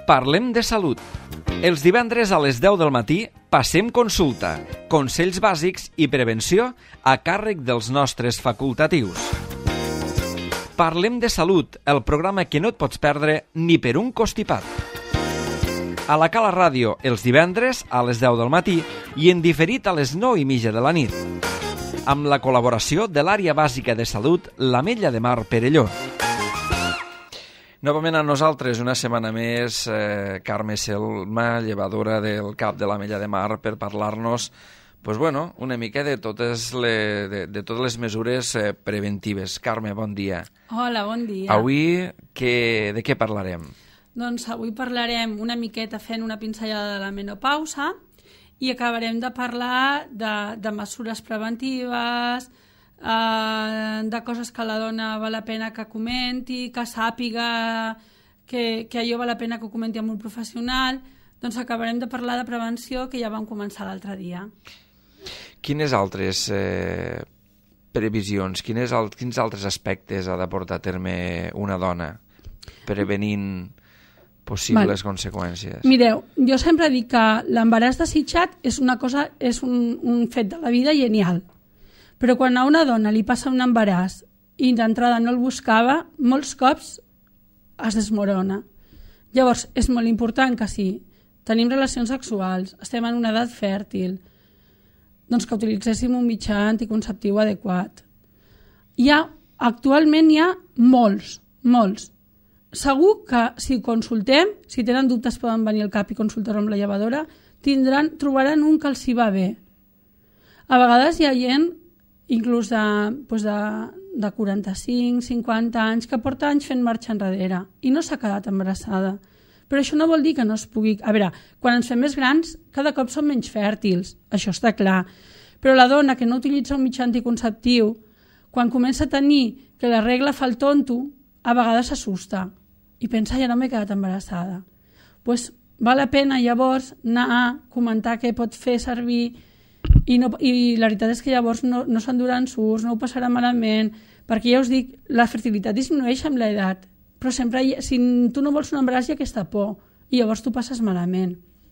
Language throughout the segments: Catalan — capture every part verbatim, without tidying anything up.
Parlem de salut. Els divendres a les deu del matí passem consulta, consells bàsics i prevenció a càrrec dels nostres facultatius. Parlem de salut, el programa que no et pots perdre ni per un costipat. A la Cala Ràdio, els divendres a les deu del matí i en diferit a les nou i mitja de la nit. Amb la col·laboració de l'Àrea Bàsica de Salut, l'Ametlla de Mar Perelló. Novament a nosaltres, una setmana més, eh, Carme Selma, llevadora del cap de l'Ametlla de Mar, per parlar-nos pues bueno, una mica de totes, le, de, de totes les mesures eh, preventives. Carme, bon dia. Hola, bon dia. Avui, que, de què parlarem? Doncs avui parlarem una miqueta fent una pinzellada de la menopausa i acabarem de parlar de, de mesures preventives, eh, de coses que la dona val la pena que comenti, que sàpiga que, que allò val la pena que ho comenti amb un professional. Doncs acabarem de parlar de prevenció, que ja vam començar l'altre dia. Quines altres eh, previsions, quines, al, quins altres aspectes ha de portar a terme una dona prevenint possibles vale. conseqüències? Mireu, jo sempre dic que l'embaràs desitjat és una cosa, és un, un fet de la vida genial, però quan a una dona li passa un embaràs i d'entrada no el buscava, molts cops es desmorona. Llavors, és molt important que si tenim relacions sexuals, estem en una edat fèrtil, doncs que utilitzéssim un mitjà anticonceptiu adequat. Hi ha, actualment hi ha molts, molts. Segur que si consultem, si tenen dubtes poden venir al cap i consultar amb la llevadora, tindran, trobaran un que els hi va bé. A vegades hi ha gent, inclús de, doncs de, de quaranta-cinc, cinquanta anys, que porta anys fent marxa enrere i no s'ha quedat embarassada. Però això no vol dir que no es pugui... A veure, quan ens fem més grans, cada cop som menys fèrtils, això està clar. Però la dona que no utilitza un mitjà anticonceptiu, quan comença a tenir que la regla fa el tonto, a vegades s'assusta i pensa, ja no m'he quedat embarassada. Doncs pues, val la pena llavors anar a comentar què pot fer servir i, no, i la veritat és que llavors no, no s'enduran sucs, no ho passarà malament, perquè ja us dic, la fertilitat disminueix amb l'edat. Però sempre, hi, si tu no vols un embaràs, hi ha aquesta por, i llavors tu passes malament.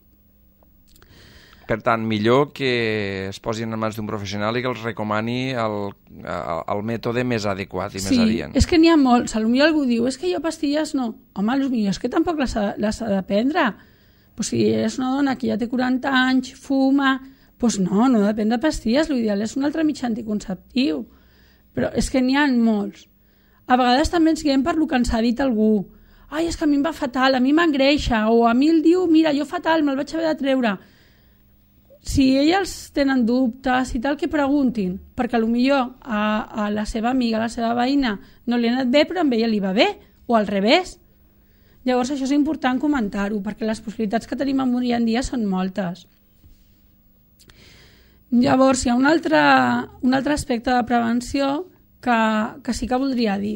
Per tant, millor que es posin en mans d'un professional i que els recomani el, el, el mètode més adequat i sí, més adient. És que n'hi ha molts. Potser algú diu, és que jo pastilles no. Home, potser és que tampoc les ha, les ha de prendre. Pues si és una dona que ja té quaranta anys, fuma, doncs no, no depèn de pastilles. L'ideal és un altre mitjà anticonceptiu. Però és que n'hi ha molts. A vegades també ens guiem per lo que ens ha dit algú. Ai, és que a mi em va fatal, a mi m'engreixa, o a mi el diu, mira, jo fatal, me'l vaig haver de treure. Si elles tenen dubtes i tal, que preguntin, perquè potser a, a la seva amiga, a la seva veïna, no li ha anat bé, però a ella li va bé, o al revés. Llavors això és important comentar-ho, perquè les possibilitats que tenim avui en dia són moltes. Llavors hi ha un altre, un altre aspecte de prevenció Que, que sí que voldria dir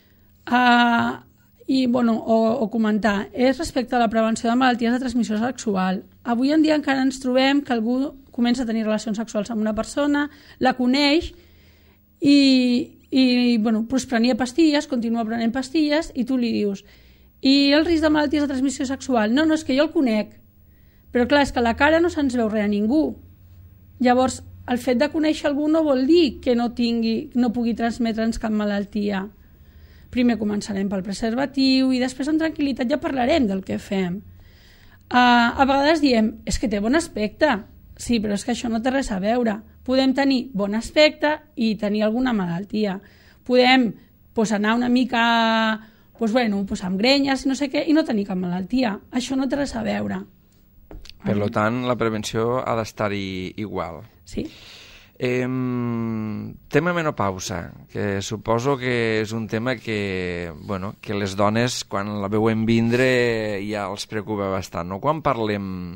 uh, i, bueno, o, o comentar és respecte a la prevenció de malalties de transmissió sexual. Avui en dia encara ens trobem que algú comença a tenir relacions sexuals amb una persona, la coneix i, i bueno, doncs prenia pastilles, continua prenent pastilles i tu li dius i el risc de malalties de transmissió sexual? No, no, és que jo el conec, però clar, és que a la cara no se'ns veu res a ningú. Llavors el fet de conèixer algú no vol dir que no tingui, no pugui transmetre'ns cap malaltia. Primer començarem pel preservatiu i després amb tranquil·litat ja parlarem del que fem. Uh, a vegades diem, és que té bon aspecte. Sí, però és que això no té res a veure. Podem tenir bon aspecte i tenir alguna malaltia. Podem pues, anar una mica pues, bueno, pues, amb grenyes i no sé què i no tenir cap malaltia. Això no té res a veure. Per tant, la prevenció ha d'estar-hi igual. Sí. Eh, tema menopausa, que suposo que és un tema que, bueno, que les dones, quan la veuen vindre, ja els preocupa bastant. No? Quan parlem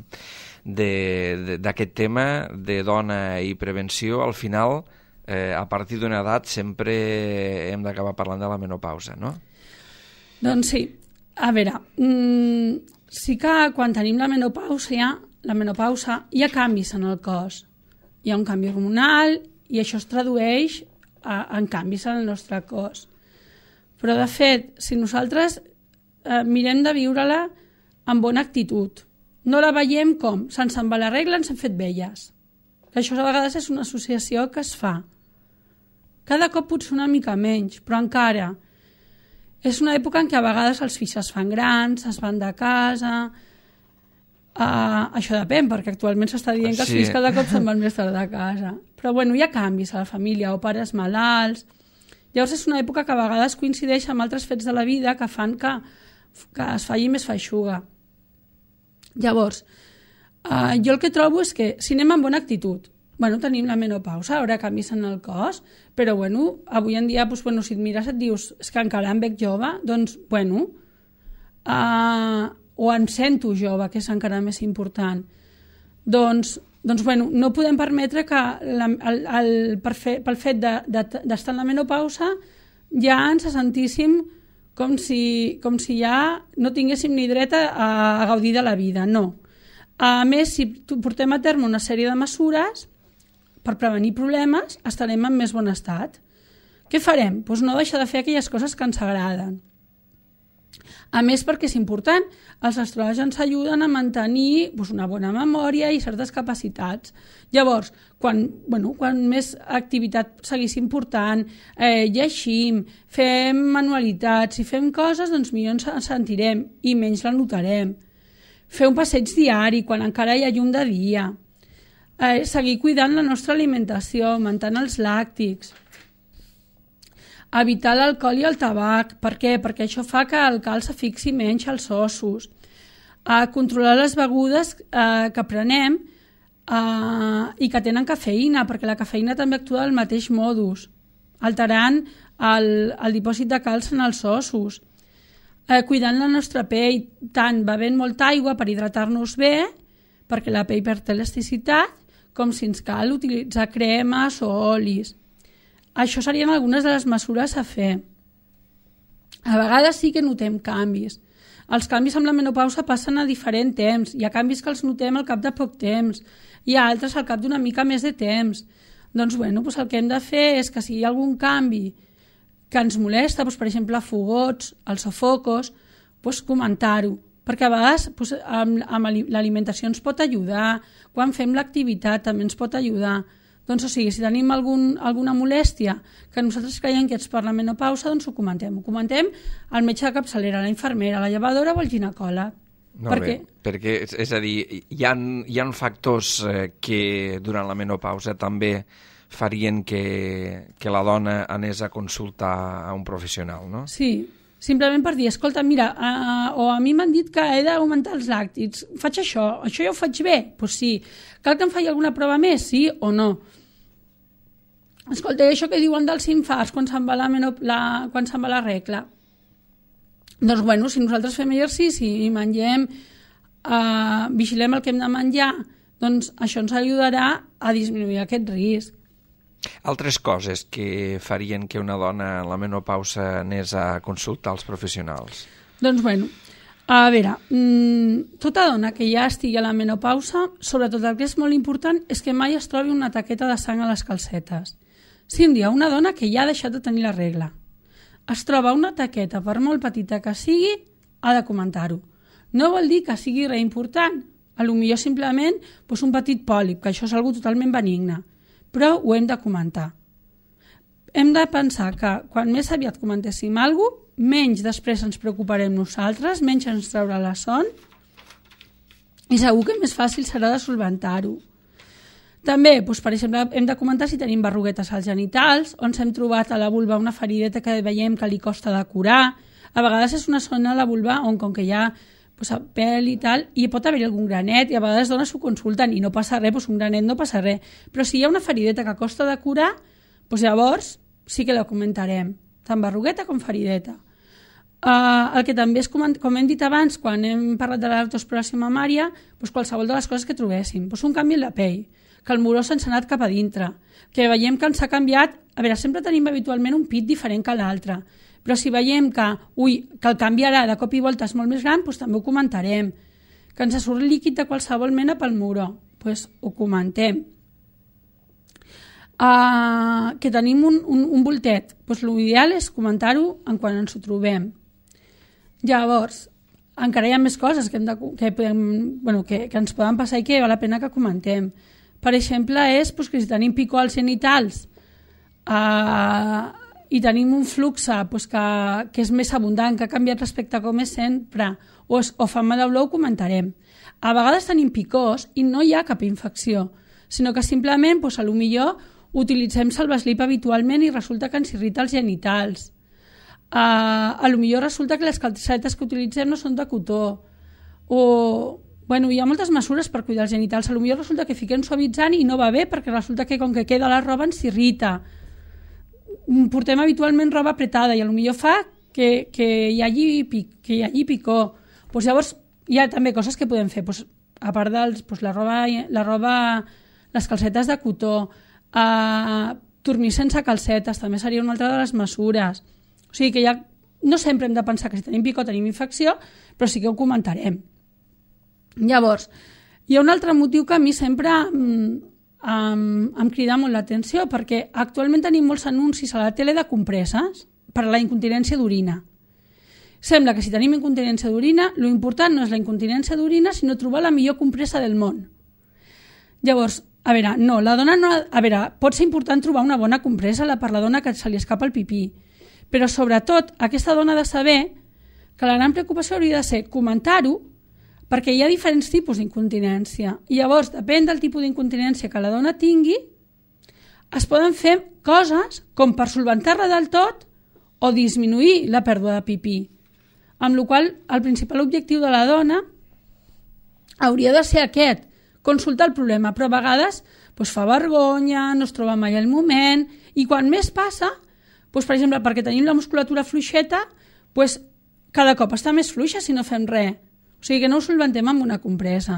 d'aquest tema de dona i prevenció, al final, eh, a partir d'una edat, sempre hem d'acabar parlant de la menopausa, no? Doncs sí. A veure, mmm, sí que quan tenim la menopausa, la menopausa hi ha canvis en el cos. Hi ha un canvi hormonal i això es tradueix a, en canvis en el nostre cos. Però, de fet, si nosaltres eh, mirem de viure-la amb bona actitud. No la veiem com, se'ns en va la regla, ens hem fet velles. Això a vegades és una associació que es fa. Cada cop potser una mica menys, però encara és una època en què a vegades els fills es fan grans, es van de casa. Uh, això depèn, perquè actualment s'està dient que els Sí. fills cada cop se'n van més tard de casa. Però bueno, hi ha canvis a la família, o pares malalts. Llavors és una època que a vegades coincideix amb altres fets de la vida que fan que, que es faci més feixuga. Llavors, uh, jo el que trobo és que si anem amb bona actitud, bueno, tenim la menopausa, ara canvis en el cos, però bueno, avui en dia, doncs, bueno, si et mires et dius és que encara em veig jove, doncs, bueno, uh, o em sento jove, que és encara més important. Doncs, doncs bueno, no podem permetre que la, el, el, per fe, pel fet d'estar de, de, en la menopausa ja ens sentíssim com si, com si ja no tinguéssim ni dret a, a gaudir de la vida, no. A més, si portem a terme una sèrie de mesures per prevenir problemes, estarem en més bon estat. Què farem? Doncs no deixar de fer aquelles coses que ens agraden. A més, perquè és important, els estrògens ajuden a mantenir doncs, una bona memòria i certes capacitats. Llavors, quan, bueno, quan més activitat seguíssim portant, eh, llegim, fem manualitats i fem coses, doncs millor ens sentirem i menys la notarem. Fer un passeig diari quan encara hi ha llum de dia. Eh, seguir cuidant la nostra alimentació, augmentant els làctics. Evitar l'alcohol i el tabac. Per què? Perquè això fa que el cal se fixi menys als ossos. A controlar les begudes eh, que prenem eh, i que tenen cafeïna, perquè la cafeïna també actua del mateix modus, alterant el, el dipòsit de calç en els ossos. Eh, cuidant la nostra pell, tant bevent molta aigua per hidratar-nos bé, perquè la pell perd elasticitat, com si ens cal utilitzar cremes o olis. Això serien algunes de les mesures a fer. A vegades sí que notem canvis. Els canvis amb la menopausa passen a diferent temps. Hi ha canvis que els notem al cap de poc temps. Hi ha altres al cap d'una mica més de temps. Doncs, bueno, doncs el que hem de fer és que si hi ha algun canvi que ens molesta, doncs, per exemple, fogots, els sofocos, doncs comentar-ho. Perquè a vegades doncs, amb, amb l'alimentació ens pot ajudar, quan fem l'activitat també ens pot ajudar. Doncs, o sigui, si tenim algun, alguna molèstia que nosaltres creiem que és per la menopausa, doncs ho comentem. Ho comentem al metge de capçalera, a la infermera, a la llevadora o al ginecòleg. Molt per bé, perquè, és a dir, hi ha, hi ha factors eh, que durant la menopausa també farien que, que la dona anés a consultar a un professional, no? Sí, simplement per dir, escolta, mira, uh, o a mi m'han dit que he d'augmentar els làctics, faig això, això ja ho faig bé? Doncs pues sí. Cal que em faci alguna prova més, sí o no? Escolta, això que diuen dels infarts quan se'n va la, la, quan se'n va la regla? Doncs, bueno, si nosaltres fem exercici i mengem, eh, vigilem el que hem de menjar, doncs això ens ajudarà a disminuir aquest risc. Altres coses que farien que una dona en la menopausa anés a consultar els professionals? Doncs, bueno, a veure, mmm, tota dona que ja estigui a la menopausa, sobretot el que és molt important és que mai es trobi una taqueta de sang a les calcetes. Si un dia una dona que ja ha deixat de tenir la regla es troba una taqueta, per molt petita que sigui, ha de comentar-ho. No vol dir que sigui res important, a lo millor simplement doncs un petit pòlip, que això és algo totalment benigne, però ho hem de comentar. Hem de pensar que quan més aviat comentéssim alguna cosa, menys després ens preocuparem nosaltres, menys ens traurà la son i segur que més fàcil serà de solventar-ho. També, doncs, per exemple, hem de comentar si tenim berruguetes als genitals, on s'hem trobat a la vulva una ferideta que veiem que li costa de curar. A vegades és una zona a la vulva on, com que hi ha doncs, pèl i tal, i pot haver algun granet, i a vegades dones s'ho consulten i no passa res, doncs un granet no passa res. Però si hi ha una ferideta que costa de curar, doncs llavors sí que la comentarem, tant berrugueta com ferideta. Uh, el que també és, com, com hem dit abans, quan hem parlat de l'artroesclerosi mamària, doncs qualsevol de les coses que trobéssim. Doncs un canvi en la pell, que el moró se'ns ha anat cap a dintre, que veiem que ens ha canviat. A veure, sempre tenim habitualment un pit diferent que l'altre, però si veiem que, ui, que el canviarà de cop i volta és molt més gran, doncs també ho comentarem. Que ens surt líquid de qualsevol mena pel moró, doncs ho comentem. Uh, que tenim un, un, un voltet, doncs l'ideal és comentar-ho en quan ens ho trobem. Llavors, encara hi ha més coses que, hem de, que, podem, bueno, que, que ens poden passar i que val la pena que comentem. Per exemple, és pues, que si tenim picor als genitals eh, i tenim un flux pues, que, que és més abundant, que ha canviat respecte a com és sempre, o, es, o fa mal d'olor, ho comentarem. A vegades tenim picors i no hi ha cap infecció, sinó que simplement, pues, a lo millor, utilitzem salvaslip habitualment i resulta que ens irrita els genitals. Uh, a lo millor resulta que les calcetes que utilitzem no són de cotó. O, bueno, hi ha moltes mesures per cuidar els genitals. A lo millor resulta que fiquem suavitzant i no va bé perquè resulta que com que queda la roba ens irrita. Portem habitualment roba apretada i a lo millor fa que, que, hi, hagi pic, que hi hagi picor. Pues llavors hi ha també coses que podem fer. Pues, a part dels, pues, la roba, la roba, les calcetes de cotó, uh, dormir sense calcetes també seria una altra de les mesures. O sigui que ja no sempre hem de pensar que si tenim picor tenim infecció, però sí que ho comentarem. Llavors, hi ha un altre motiu que a mi sempre um, um, em crida molt l'atenció, perquè actualment tenim molts anuncis a la tele de compreses per a la incontinència d'orina. Sembla que si tenim incontinència d'orina, lo important no és la incontinència d'orina, sinó trobar la millor compresa del món. Llavors, a veure, no, la dona no... A veure, pot ser important trobar una bona compresa per la dona que se li escapa el pipí, però sobretot aquesta dona ha de saber que la gran preocupació hauria de ser comentar-ho, perquè hi ha diferents tipus d'incontinència i llavors depèn del tipus d'incontinència que la dona tingui, es poden fer coses com per solventar-la del tot o disminuir la pèrdua de pipí, amb la qual cosa el principal objectiu de la dona hauria de ser aquest, consultar el problema, però a vegades doncs, fa vergonya, no es troba mai el moment i quan més passa, doncs, per exemple, perquè tenim la musculatura fluixeta, doncs, cada cop està més fluixa si no fem res. O sigui que no ho solventem amb una compresa.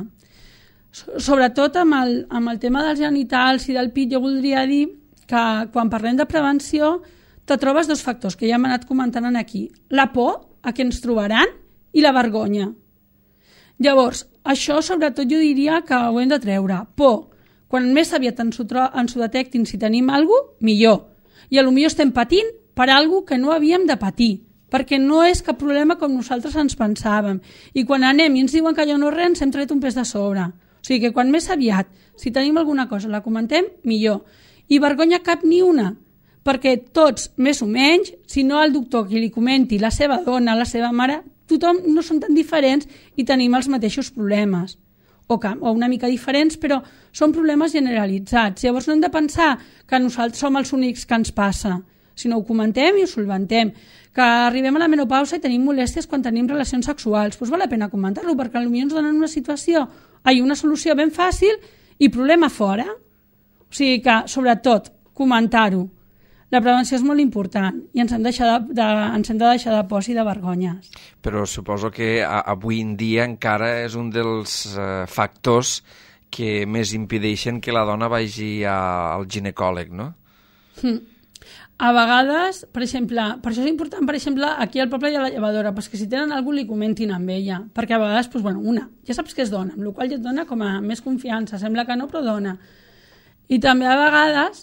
Sobretot amb el, amb el tema dels genitals i del pit, jo voldria dir que quan parlem de prevenció te trobes dos factors que ja hem anat comentant aquí. La por a què ens trobaran i la vergonya. Llavors, això sobretot jo diria que ho hem de treure. Por. Quan més aviat ens ho, ens ho detectin si tenim alguna cosa, millor. I potser estem patint per alguna cosa que no havíem de patir, perquè no és cap problema com nosaltres ens pensàvem. I quan anem i ens diuen que allò no és res, ens hem tret un pes de sobre. O sigui que quan més aviat, si tenim alguna cosa, la comentem, millor. I vergonya cap ni una, perquè tots, més o menys, si no el doctor que li comenti, la seva dona, la seva mare, tothom no són tan diferents i tenim els mateixos problemes. O, que, o una mica diferents, però són problemes generalitzats. Llavors no hem de pensar que nosaltres som els únics que ens passa, sinó ho comentem i ho solventem. Que arribem a la menopausa i tenim molèsties quan tenim relacions sexuals, doncs val la pena comentar-lo, perquè potser ens donen una situació, ai, una solució ben fàcil i problema fora. O sigui que, sobretot, comentar-ho. La prevenció és molt important i ens hem, de, de, ens hem de deixar de pors i de vergonyes. Però suposo que a, avui en dia encara és un dels uh, factors que més impedeixen que la dona vagi a, al ginecòleg, no? Mm. A vegades, per exemple, per això és important, per exemple, aquí al poble hi ha la llevadora, doncs que si tenen algú li comentin amb ella, perquè a vegades, doncs, bueno, una, ja saps que és dona, amb la qual cosa ja et dona com a més confiança, sembla que no, però dona. I també a vegades,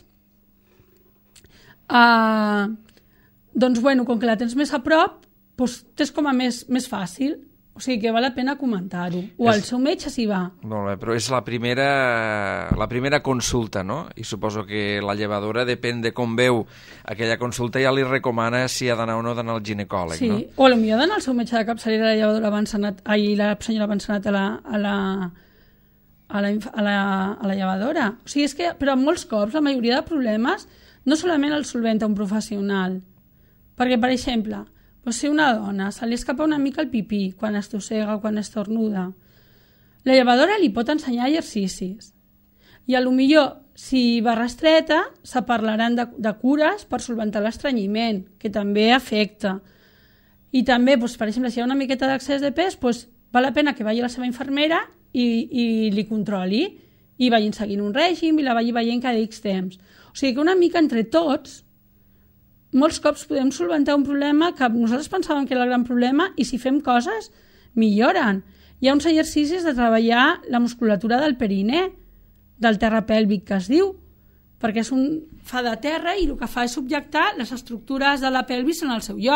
Uh, doncs bueno, com que la tens més a prop, doncs t'és com a més, més fàcil, o sigui que val la pena comentar-ho, o és... el seu metge s'hi va. Molt bé, però és la primera, la primera consulta, no? I suposo que la llevadora, depèn de com veu aquella consulta, ja li recomana si ha d'anar o no d'anar al ginecòleg, sí. No? O potser ha d'anar al seu metge de capçalera, la llevadora abans anat, ai, la senyora abans anat a la, a la, a la, a la, a la llevadora. O sigui, és que, però molts cops, la majoria de problemes no solament el solventa un professional, perquè, per exemple, doncs si una dona se li escapa una mica el pipí quan estossega o quan estornuda, la llevadora li pot ensenyar exercicis. I a lo millor, si va restreta, se parlaran de, de cures per solventar l'estrenyiment, que també afecta. I també, doncs, per exemple, si hi ha una miqueta d'excés de pes, doncs, val la pena que vagi la seva infermera i, i li controli, i vagin seguint un règim i la vagi veient cada X temps. O sigui que una mica entre tots, molts cops podem solventar un problema que nosaltres pensàvem que era el gran problema i si fem coses, milloren. Hi ha uns exercicis de treballar la musculatura del perinè, del terra pèlvic que es diu, perquè és un, fa de terra i el que fa és subjectar les estructures de la pelvis en el seu lloc. O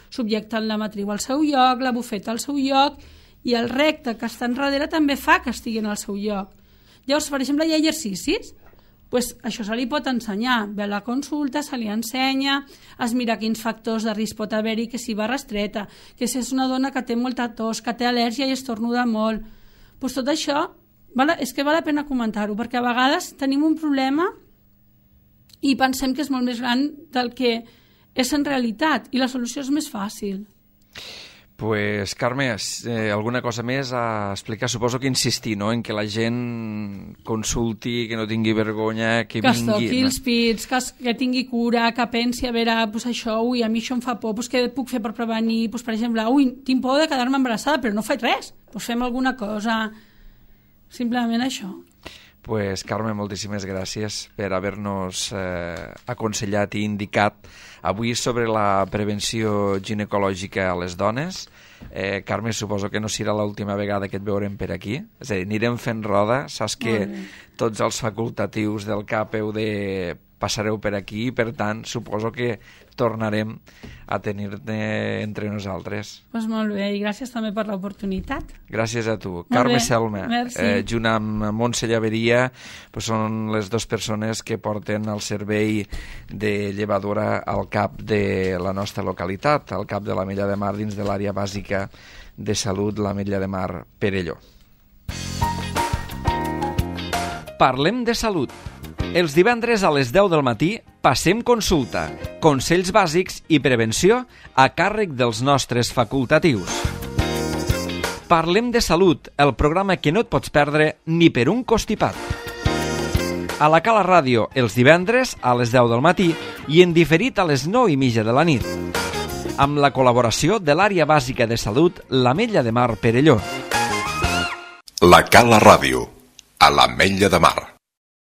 subjectant la matriu al seu lloc, la bufeta al seu lloc, i el recte que està enrere també fa que estigui en el seu lloc. Llavors, per exemple, hi ha exercicis, pues això se li pot ensenyar. Ve a la consulta, se li ensenya, es mira quins factors de risc pot haver-hi, que si va restreta, que si és una dona que té molta tos, que té al·lèrgia i estornuda molt. Pues tot això val, és que val la pena comentar-ho, perquè a vegades tenim un problema i pensem que és molt més gran del que és en realitat, i la solució és més fàcil. Pues, Carme, eh, alguna cosa més a explicar? Suposo que insistir, no?, en que la gent consulti, que no tingui vergonya, que, que vingui... Que es toqui els pits, que, es, que tingui cura, que pensi, a veure, pues això, ui, a mi això em fa por, pues què puc fer per prevenir? Pues, per exemple, ui, tinc por de quedar-me embarassada, però no faig res, pues fem alguna cosa, simplement això. Pues, Carme, moltíssimes gràcies per haver-nos eh, aconsellat i indicat avui sobre la prevenció ginecològica a les dones. Eh, Carme, suposo que no serà l'última vegada que et veurem per aquí. És a dir, anirem fent roda. Saps que tots els facultatius del C A P heu de passareu per aquí, per tant, suposo que tornarem a tenir-te entre nosaltres. Pues molt bé, i gràcies també per l'oportunitat. Gràcies a tu. Molt Carme bé. Selma, eh, junt amb Montse Llaveria, pues són les dues persones que porten el servei de llevadora al cap de la nostra localitat, al cap de l'Ametlla de Mar, dins de l'àrea bàsica de salut, l'Ametlla de Mar Perelló. Parlem de salut. Els divendres a les deu del matí passem consulta, consells bàsics i prevenció a càrrec dels nostres facultatius. Parlem de salut, el programa que no et pots perdre ni per un costipat. A la Cala Ràdio, els divendres a les deu del matí i en diferit a les nou i mitja de la nit. Amb la col·laboració de l'àrea bàsica de salut, l'Ametlla de Mar Perelló. La Cala Ràdio, a l'Ametlla de Mar.